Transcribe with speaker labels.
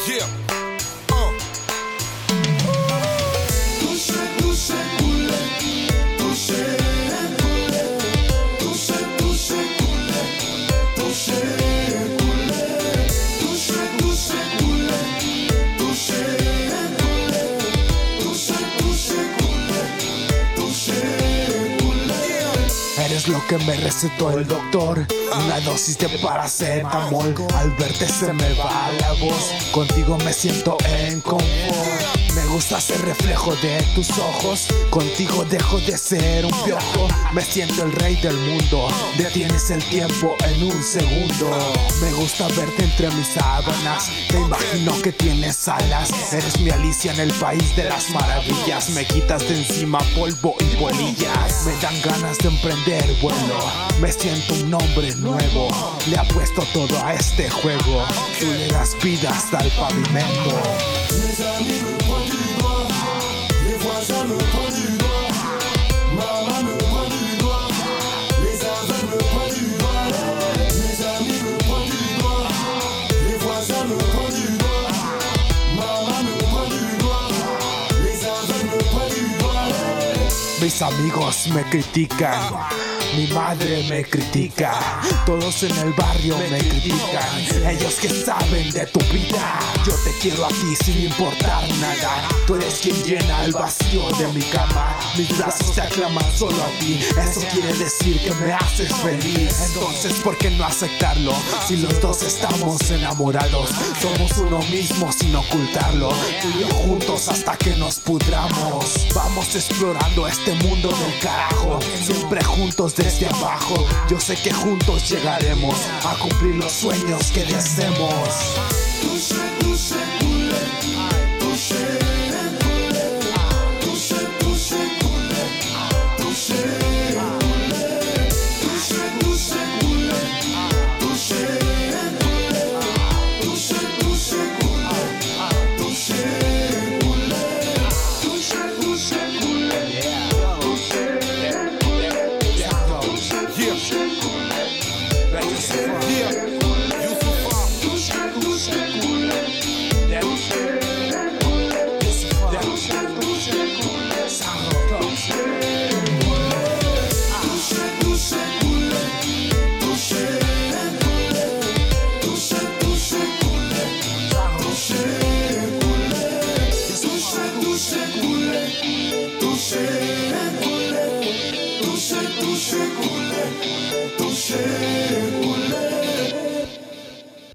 Speaker 1: Yeah.
Speaker 2: Eres lo que me recetó el doctor, una dosis de paracetamol. Al verte se me va la voz, contigo me siento en confort. Me gusta ser reflejo de tus ojos, contigo dejo de ser un piojo. Me siento el rey del mundo, detienes el tiempo en un segundo. Me gusta verte entre mis sábanas, te imagino que tienes alas. Eres mi Alicia en el país de las maravillas. Me quitas de encima polvo y polillas. Me dan ganas de emprender vuelo, me siento un hombre nuevo. Le apuesto todo a este juego, tú le das vida hasta el pavimento.
Speaker 3: Les amis me pointent du doigt, les voisins me pointent du doigt, maman me pointe du doigt, les aveugles me pointent du doigt. Les amis me pointent du doigt, les voisins me pointent du doigt, maman me pointe du doigt, les aveugles me pointent du doigt.
Speaker 2: Mis amigos me critican, mi madre me critica, todos en el barrio me critican. Ellos que saben de tu vida, yo te quiero a ti sin importar nada. Tú eres quien llena el vacío de mi cama, mis brazos te aclaman solo a ti. Eso quiere decir que me haces feliz. Entonces ¿por qué no aceptarlo? Si los dos estamos enamorados, somos uno mismo sin ocultarlo. Tú y yo juntos hasta que nos pudramos. Vamos explorando este mundo del carajo, siempre juntos desde abajo. Yo sé que juntos llegaremos a cumplir los sueños que deseemos.
Speaker 3: Touché, touché, coulé, touché, coulé, touché, touché, coulé, touché, coulé, touché, touché, coulé, touché, coulé, touché, touché, coulé, touché, coulé, touché, touché, coulé, touché,